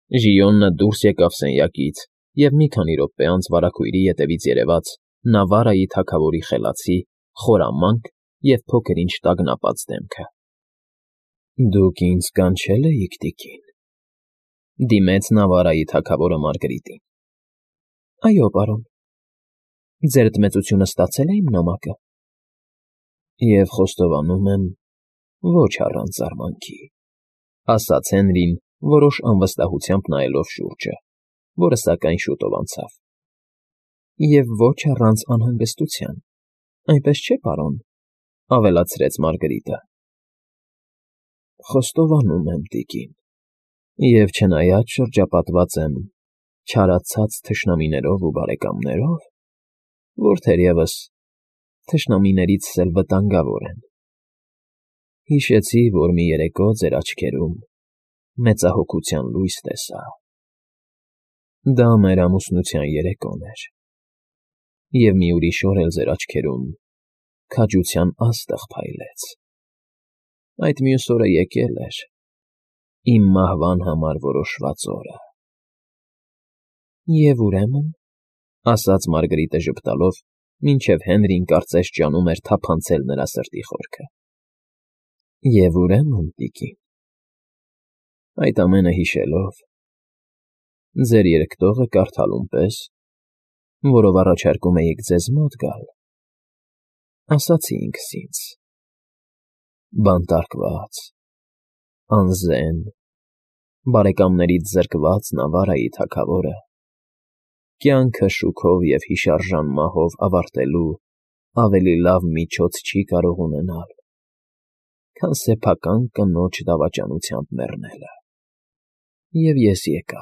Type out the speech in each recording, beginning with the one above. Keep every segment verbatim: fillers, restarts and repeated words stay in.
Ժիոնը դուրս եկավ սենյակից և մի քանի րոպե անց վարագույրի ետևից երևաց Նավարայի թագավորի խելացի, խորամանկ և փոքր-ինչ տագնապած դեմքը։ ֊ Դուք ինձ կանչել էիք, տիկին,֊ դիմեց Նավարայի թագավորը Մարգարիտին։ ֊ Այո, պարոն։ Ձերդ մեծությունը ստացե՞լ է իմ նամակը։ ֊ Եվ խոստովանում եմ, ոչ առանց զարմանքի,֊ ասաց Հենրին, որոշ անվստահությամբ նայելով շուրջը, որը սակայն շուտով անցավ։ ֊ Եվ ոչ առանց անհանգստության, այնպես չէ՞, պարոն,֊ ավելացրեց Մարգարիտը։ ֊ Խոստովանում եմ, տիկին, և չնայած շրջապատված եմ չարացած թշնամիներով ու բարեկամներով, որ թերևս թշնամիներիցս էլ վտանգավոր են, հիշեցի, որ մի երեկո ձեր աչքերում մեծահոգության լույս տեսա. դա մեր ամուսնության երեկոն էր, և մի ուրիշ օր էլ ձեր աչքերում քաջության աստղ փայլեց. այդ մյուս օրը եկել էր, իմ մահվան համար որոշված օրը։ ֊ Եվ ուրեմն,֊ ասաց Մարգարիտը ժպտալով, մինչև Հենրին կարծես ջանում էր թափանցել նրա սրտի խորքը։ ֊ Եվ ուրեմն, տիկին, այդ ամենը հիշելով, ձեր երկտողը կարդալուն պես, որով առաջարկում էիք ձեզ մոտ գալ, ասացի ինքս ինձ. բանտարկված, անզեն, բարեկամներից զրկված Նավարայի թագավորը կյանքը շուքով և հիշարժան մահով ավարտելու ավելի լավ միջոց չի կարող ունենալ, քան սեփական կնոջ դավաճանությամբ մեռնելը։ Եվ ես եկա։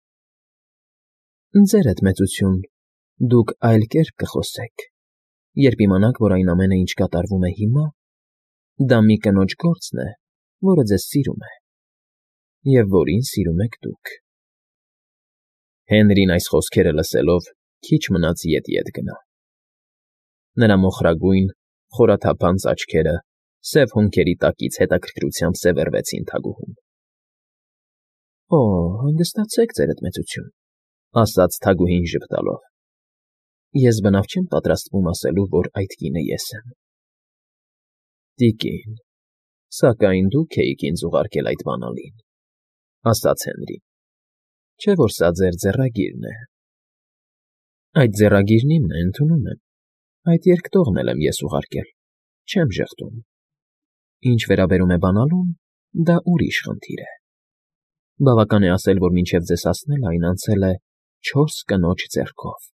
֊ Ձերդ մեծություն, դուք այլ կերպ կխոսեք, երբ իմանաք, որ այն ամենը, ինչ կատարվում է հիմա, դա մի կնոջ գործն է, որը ձեզ սիրում է, և որին սիրում եք դուք։ Հենրին այս խոսքերը լսելով քիչ մնաց ետ֊ետ գնա։ Նրա մոխրագույն, խորաթափանց աչքերը սև հոնքերի տակից հետաքրքրությամբ սևեռվեցին թագուհուն։ ֊ Օ, հանգստացեք, ձերդ մեծություն,֊ ասաց թագուհին ժպտալով։ ֊ Ես բնավ չեմ պատրաստվում ասելու, որ այդ կինը ես եմ։ ֊ Տիկին, սակայն դուք էիք ինձ ուղարկել այդ բանալին,֊ ասաց Հենրին։ ֊ Չէ՞ որ սա ձեր ձեռագիրն է։ ֊ Այդ ձեռագիրն իմն է, ընդունում եմ, այդ երկտողն էլ եմ ես ուղարկել, չեմ ժխտում։ Ինչ վերաբերում է բանալուն, դա ուրիշ խնդիր է։ Բավական է ասել, որ մինչև ձեզ հասնելը այն անցել է չորս կնոջ ձեռքով։ ֊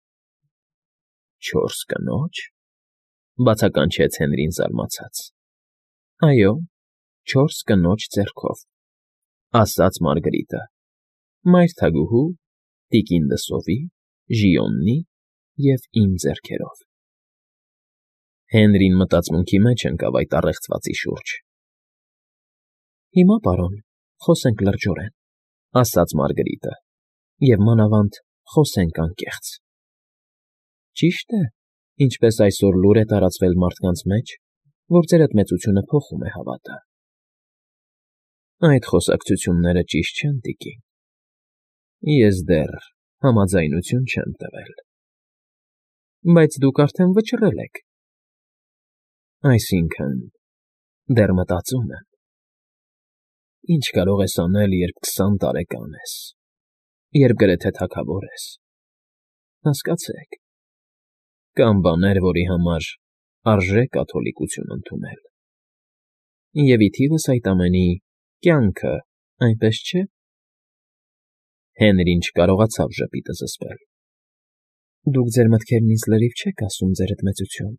Չորս կնո՞ջ,֊ բացականչեց Հենրին զարմացած։ ֊ Այո, չորս կնոջ ձեռքով,֊ ասաց Մարգարիտը, մայր թագուհու, տիկին Դսովի, Ժիոնի և իմ ձեռքերով։ Հենրին մտածմունքի մեջ ընկավ այդ առեղծվածի շուրջ։ ֊ Հիմա, պարոն, խոսենք լրջորեն,֊ ասաց Մարգարիտը,֊ և մանավանդ խոսենք անկեղծ։ Ճի՞շտ է, ինչպես այսօր լուր է տարածվել մարդկանց մեջ, որ ձերդ մեծությունը փոխում է հավատը։ ֊ Այդ խոսակցությունները ճիշտ չեն, տիկին։ Ես դեռ համաձայնություն չեմ տվել։ ֊ Բայց դուք արդեն վճռել եք։ ֊ Այսինքն՝ դեռ մտածում եմ։ Ինչ կարող ես անել, երբ քսան տարեկան ես, երբ գրեթե թագավոր ես, հասկացեք, կան բաներ, որի համար արժե կաթոլիկություն ընդունել։ Եվ ի թիվս այդ ամենի՝ կյանքը, այնպես չէ՞։ Հենրին չկարողացավ ժպիտը զսպել։ ֊ Դուք ձեր մտքերն ինձ լրիվ չեք ասում, ձերդ մեծություն։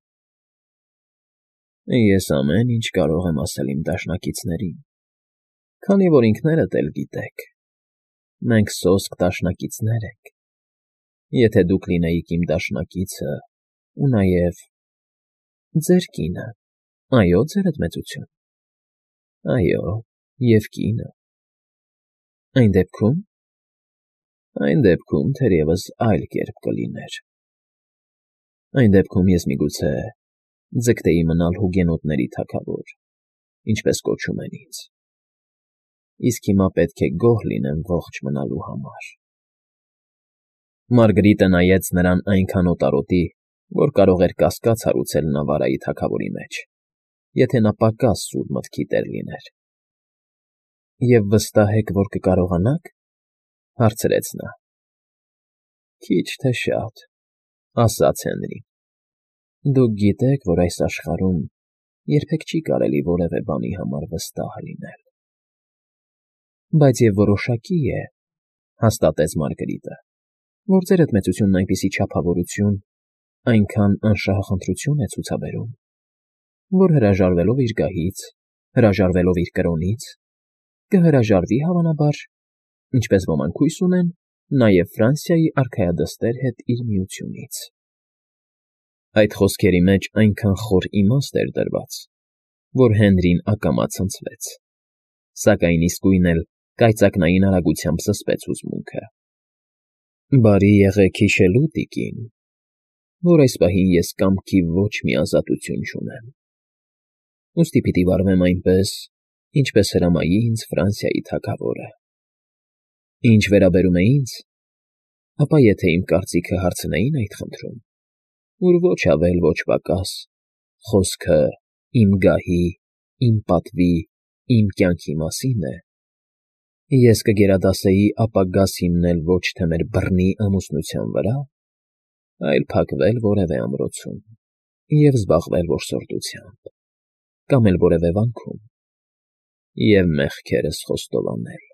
֊ Ես ամեն ինչ կարող եմ ասել իմ դաշնակիցներին, քանի որ ինքներդ էլ գիտեք, մենք սոսկ դաշնակիցներ ենք։ Եթե դուք լինեիք իմ դաշնակիցը ու նաև… ձեր կինը, այո՞, ձերդ մեծություն։ ֊ Այո, և կինը։ ֊ Այն դեպքո՞ւմ։ ֊ Այն դեպքում թերևս այլ կերպ կլիներ։ Այն դեպքում ես միգուցե ձգտեի մնալ հուգենոտների թագավոր, ինչպես կոչում են ինձ։ իսկ հիմա պետք է գոհ լինեմ ողջ մնալու համար։ Մարգրիտը նայեց նրան այնքան օտարոտի, որ կարող էր կասկած հարուցել Նավարայի թագավորի մեջ, եթե նա պակաս սուր մտքի տեր լիներ։ Եվ վստահ եք, որ կկարողանաք, հարցրեց նա։ Քիչ թե շատ, ասաց Հենրին։ Դուք գիտեք, որ այս աշխարհում երբեք չի կարելի որևէ բանի համար վստահ լինել։ Բայց եւ որոշակի է, հաստատեց Մարգրիտը, որ ձերդ մեծությունն այնպիսի չափավորություն, այնքան անշահախնդրություն է ցուցաբերում, որ հրաժարվելով իր գահից, հրաժարվելով իր կրոնից, կհրաժարվի հավանաբար, ինչպես ոմանք հույս ունեն, նաև Ֆրանսիայի արքայադստեր հետ իր միությունից։ Այդ խոսքերի մեջ այնքան խոր իմաստ էր դրված, որ Հենրին ակամա ցնցվեց, սակայն իսկույն էլ կայծակնային արագությամբ զսպեց հուզմունքը։ Բարի եղեք հիշելու, տիկին, որ այս պահին ես կամքի ոչ մի ազատություն չունեմ։ Ուստի պիտի վարվեմ այնպես, ինչպես հրամայի ինձ Ֆրանսիայի թագավորը։ Ինչ վերաբերում է ինձ, ապա եթե իմ կարծիքը հարցնեին այդ խնդրում, որ ոչ ավել, ոչ պակաս, խոսքը իմ գահի, իմ պատվի, իմ կյանքի մասին է, ես կգերադասեի ապագաս հիմնել ոչ թե մեր բռնի ամուսնության վրա, այլ փակվել որևէ ամրոցում և զբաղվել որսորդությամբ, կամ էլ որևէ վանքում և մեղքերս խոստովանել։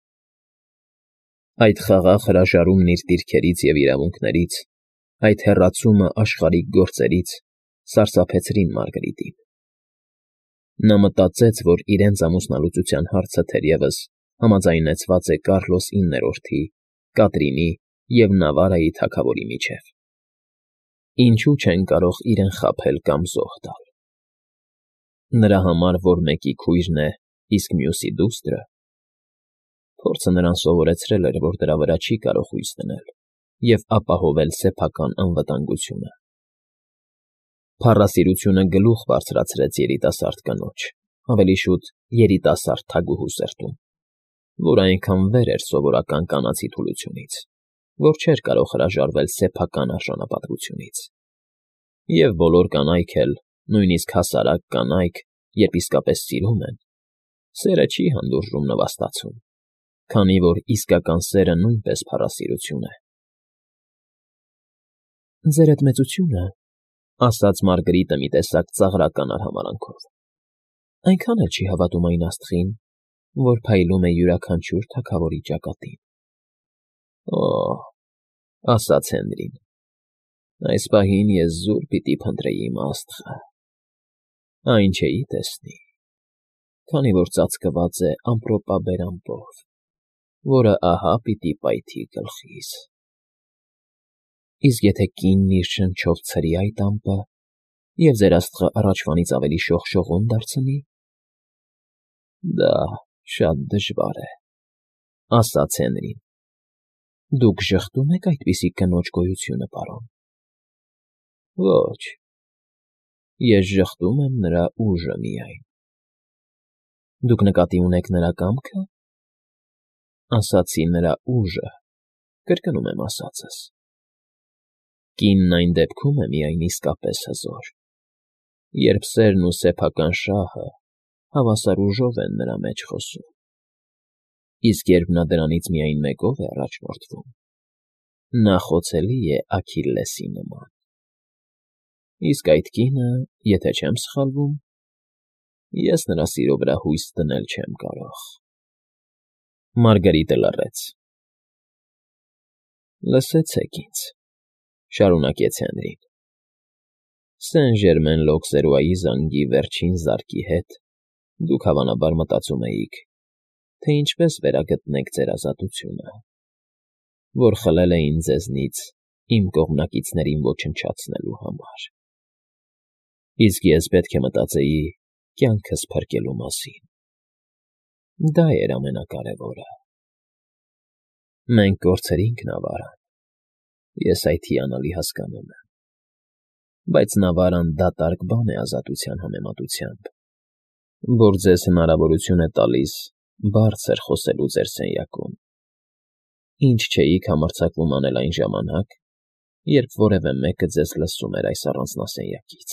Այդ խաղաղ հրաժարումն իր դիրքերից և իրավունքներից, այդ հեռացումը աշխարհիկ գործերից սարսափեցրին Մարգրիտին։ Նա մտածեց, որ իրենց ամուսնալուծության հարցը թերևս համաձայնեցված է Կառլոս իններորդի, Կատրինի և Նավարայի թագավորի միջև։ Ինչու չեն կարող իրեն խաբել կամ զոհ տալ։ Նրա համար, որ մեկի քույրն է, իսկ մյուսի դուստրը, փորձը նրան սովորեցրել էր, որ դրա վրա չի կարող հույս դնել և ապահովել սեփական անվտանգությունը։ Փառասիրությունը գլուխ բարձրացրեց երիտասարդ կնոջ, ավելի շուտ երիտասարդ թագուհու սրտում, որ այնքան վեր էր սովորական կանացի թուլությունից, որ չէր կարող հրաժարվել սեփական արժանապատվությունից։ Եվ բոլոր կանայք էլ, նույնիսկ հասարակ կանայք, երբ իսկապես սիրում են, սերը չի հանդուրժում նվաստացում, քանի որ իսկական սերը նույնպես փառասիրություն է։ Ձերդ մեծությունը, ասաց Մարգրիտը մի տեսակ ծաղրական արհամարհանքով, այնքան էլ չի հավատում այն աստղին, որ փայլում է յուրաքանչյուր թագավորի ճակատին։ Օ՜, ասաց Հենրին, այս պահին ես զուր պիտի փնտրեի իմ աստղը։ Այն չէի տեսնի, քանի որ ծածկված է ամպրոպաբեր ամպով, որը ահա պիտի պայթի գլխիս։ Իսկ եթե կինն իր շնչով ցրի այդ ամպը և ձեր աստղը առաջվանից ավելի շողշողուն դարձնի։ Դա շատ դժվար է, ասաց Հենրին։ Դուք ժխտում եք այդպիսի կնոջ գոյությունը, պարոն։ Ոչ, ես ժխտում եմ նրա ուժը միայն։ Դուք նկատի ունեք նրա կամքը։ Ասացի նրա ուժը, կրկնում եմ ասածս։ Կինն այն դեպքում է միայն իսկապես հզոր, երբ սերն ու սեփական շահը հավասար ուժով են նրա մեջ խոսում, իսկ երբ նա դրանից միայն մեկով է առաջնորդվում, նա խոցելի է Աքիլլեսի նման։ Իսկ այդ կինը, եթե չեմ սխալվում, ես նրա սիրո վրա հույս դնել չեմ կարող։ Մարգարիտը լռեց։ Լսեցեք ինձ, շարունակեց Հենրին։ Սեն-Ժերմեն-Լոկզերուայի զանգի վերջին զարկի հետ դուք հավանաբար մտածում էիք, թե ինչպես վերագտնեք ձեր ազատությունը, որ խլել էին ձեզնից իմ կողմնակիցներին ոչնչացնելու համար։ Իսկ ես պետք է մտածեի կյանքս փրկելու մասին։ Դա էր ամենակարևորը։ Մենք կորցրինք Նավարան, ես այդ հիանալի հասկանում եմ, բայց Նավարան դատարկ բան է ազատության համեմատությամբ, որ ձեզ հնարավորություն է տալիս բարձր խոսելու ձեր սենյակում, ինչ չէիք համարձակվում անել այն ժամանակ, երբ որևէ մեկը ձեզ լսում էր այս առանձնասենյակից։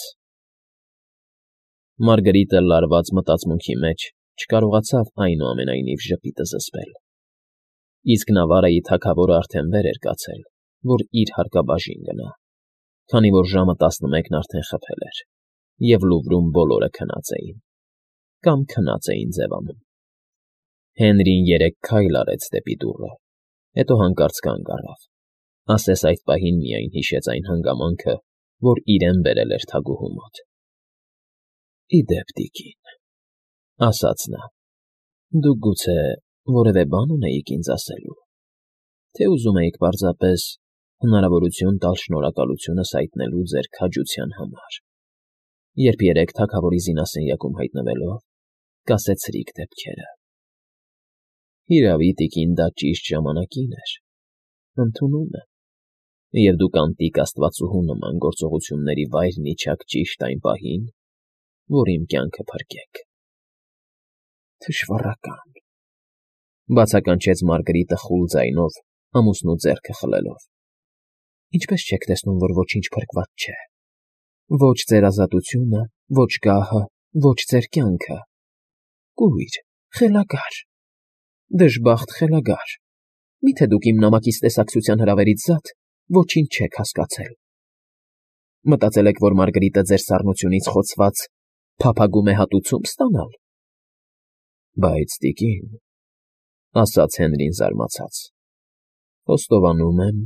Մարգարիտը լարված մտածմունքի մեջ չկարողացավ այնուամենայնիվ ժպիտը զսպել։ Իսկ Նավարայի թագավորը արդեն վեր էր կացել, որ իր հարկաբաժին գնա, քանի որ ժամը տասնմեկն արդեն խփել էր, և Լուվրում բոլորը քնած էին, կամ քնած էին ձևանում։ Հենրին երեք քայլ արեց դեպի դուռը, հետո հանկարծ կանգ առավ, ասես այդ պահին միայն հիշեց այն հանգամանքը, որ իրեն բերել էր թագուհու մոտ։ «Ի դեպ, տիկին,֊ ասաց նա,֊ դուք գուցե որևէ բան ունեիք ինձ ասելու, թե ուզում էիք պարզապես հնարավորություն տալ շնորհակալությունս հայտնելու ձեր քաջության համար, երբ երեկ թագավորի զինասենյակում հայտնվելով կասեցրիք դեպքերը։ Հիրավի, տիկին, դա ճիշտ ժամանակին էր, ընդունում եմ, և դուք անտիկ աստվածուհու նման գործողությունների վայրն իջաք ճիշտ այն պահին, որ իմ կյանքը փրկեք»։ «Թշվառական,֊ բացականչեց Մարգարիտը խուլ ձայնով, ամուսնու ձեռքը խլելով,֊ ինչպես չեք տեսնում, որ ոչինչ փրկված չէ, ոչ ձեր ազատությունը, ոչ գահը, ոչ ձեր կյանքը, կույր, խելագար, դժբախտ խելագար, մի՞թե դուք իմ նամակից տեսակցության հրավերից զատ ոչինչ չեք հասկացել։ Մտածել եք, որ Մարգարիտը ձեր սառնությունից խոցված փափագում է հատուցում ստանալ։ Բայց, տիկին,֊ ասաց Հենրին զարմացած,֊ խոստովանում եմ…»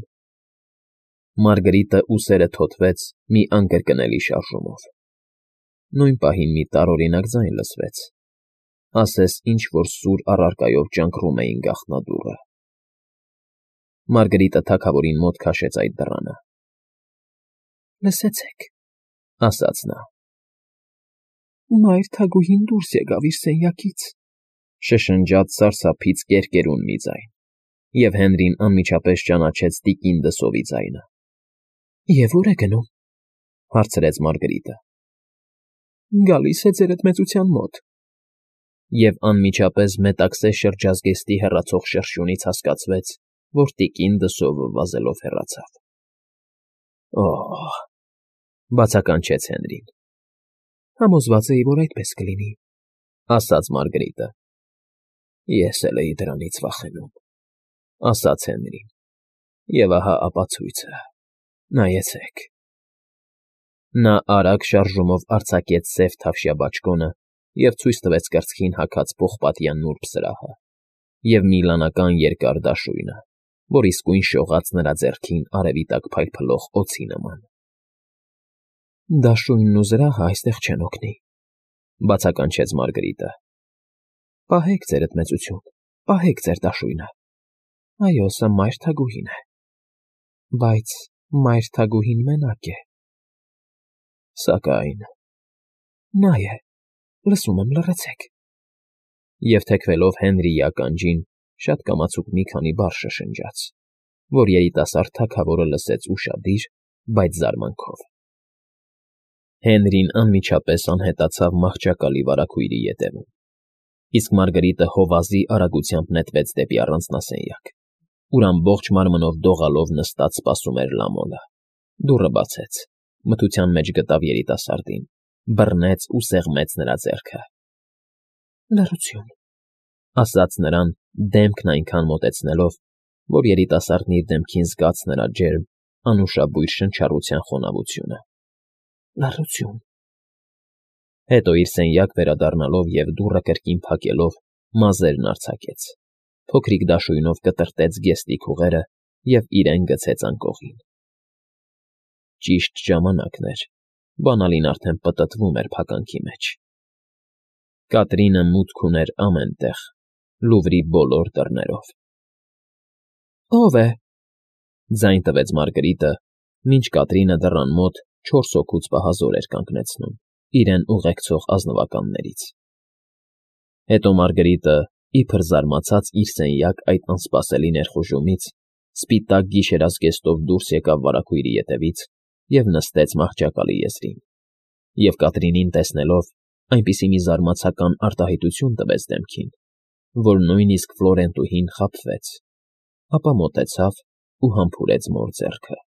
Մարգարիտը ուսերը թոթվեց մի անկրկնելի շարժումով։ Նույն պահին մի տարօրինակ ձայն լսվեց, ասես ինչ֊որ սուր առարկայով ճանկռում էին գաղտնադուռը։ Մարգարիտը թագավորին մոտ քաշեց այդ դռանը։ «Լսեցեք,֊ ասաց նա,֊ մայր թագուհին դուրս եկավ իր սենյակից», շշնջաց սարսափից կերկերուն մի ձայն, և Հենրին անմիջապես ճանաչեց տիկին Դսովի ձայնը։ «Եվ ո՞ւր է գնում,֊ հարցրեց Մարգարիտը։ «Գալիս է ձերդ մեծության մոտ», և անմիջապես մետաքսե շրջազգեստի հեռացող շրշյունից հասկացվեց, որ տիկին Դսովը վազելով հեռացավ։ «Օ՜հ,֊ բացականչեց Հենրին։ «Համոզված էի, որ այդպես կլինի,֊ ասաց Մարգարիտը։ Ես էլ էի դրանից վախենում,֊ ասաց Հենրին։ Եվ ահա ապացույցը, նայեցեք»։ Նա արագ շարժումով արձակեց սև թավշյա բաճկոնը և ցույց տվեց կրծքին հագած պողպատյա նուրբ սրահը և միլանական երկար դաշույնը, որ իսկույն շողաց նրա ձեռքին արևի տակ փայլփլող օձի նման։ «Դաշույնն ու զրահը այստեղ չեն օգնի,֊ բացականչեց Մարգարիտը։ Պահեք ձերդ մեծություն, պահեք ձեր դաշույնը։ Այո, սա մայր թագուհին է, բայց մայր թագուհին մենակ է։ Սակայն… Նա է, լսում եմ, լռեցեք։ Եվ թեքվելով Հենրիի ականջին, շատ կամացուկ մի քանի բառ շշնջաց, որ երիտասարդ թագավորը լսեց ուշադիր, բայց զարմանքով։ Հենրին անմիջապես անհետացավ մահճակալի վարագույրի ետևում, իսկ Մարգարիտը հովազի արագությամբ նետվեց դեպի առանձնասենյակ, ուր ամբողջ մարմնով դողալով նստած սպասում էր Լամոլը։ Դուռը բացեց, մթության մեջ գտավ երիտասարդին, բռնեց ու սեղմեց նրա ձեռքը։ «Լռություն,֊ ասաց նրան, դեմքն այնքան մոտեցնելով, որ երիտասարդն իր դեմքին զգաց նրա ջերմ, անուշաբույր շնչառության խոնավությունը։ Լռություն…»։ Հետո իր սենյակ վերադառնալով և դուռը կրկին փակելով, մազերն արձակեց, փոքրիկ դաշույնով կտրտեց գեստի քուղերը և իրեն գցեց անկողին։ Ճիշտ ժամանակն էր, բանալին արդեն պտտվում էր փականքի մեջ։ Կատրինը մուտք ուներ ամեն տեղ, Լուվրի բոլոր դռներով։ «Ո՞վ է,֊ ձայն տվեց Մարգարիտը, մինչ Կատրինը դռան մոտ չորս հոգուց պահազոր էր կանգնեցնում, իրեն ուղեկցող ազնվականներից։ Հետո Մարգարիտը, իբր զարմացած իր սենյակ այդ անսպասելի ներխուժումից, սպիտակ գիշերազգեստով դուրս եկավ վարագույրի ետևից և նստեց մահճակալի եզրին, և Կատրինին տեսնելով, այնպիսի մի զարմացական արտահայտություն տվեց դեմքին, որ նույնիսկ Ֆլորենտուհին խաբվեց, ապա մոտեցավ ու համբուրեց մոր ձեռքը։